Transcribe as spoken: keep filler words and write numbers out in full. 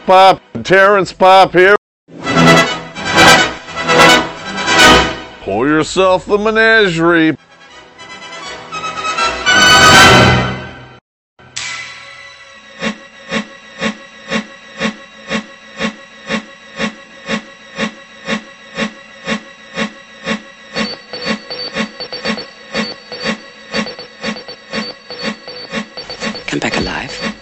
Pop, Terrence Pop here. Pour yourself the menagerie. Come back alive.